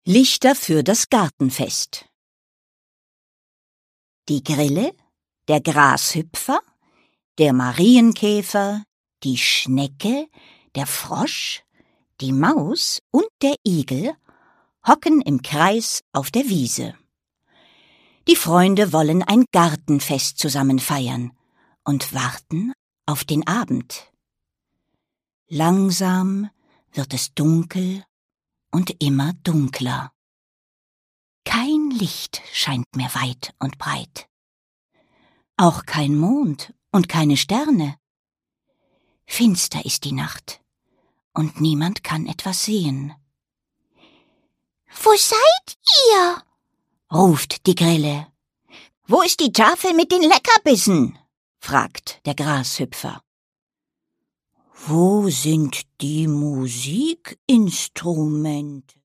Lichter für das Gartenfest. Die Grille, der Grashüpfer, der Marienkäfer, die Schnecke, der Frosch, die Maus und der Igel hocken im Kreis auf der Wiese. Die Freunde wollen ein Gartenfest zusammen feiern und warten auf den Abend. Langsam wird es dunkel und immer dunkler. Kein Licht scheint mehr weit und breit. Auch kein Mond und keine Sterne. Finster ist die Nacht und niemand kann etwas sehen. »Wo seid ihr?« ruft die Grille. »Wo ist die Tafel mit den Leckerbissen?« fragt der Grashüpfer. »Wo sind die Musikinstrumente?«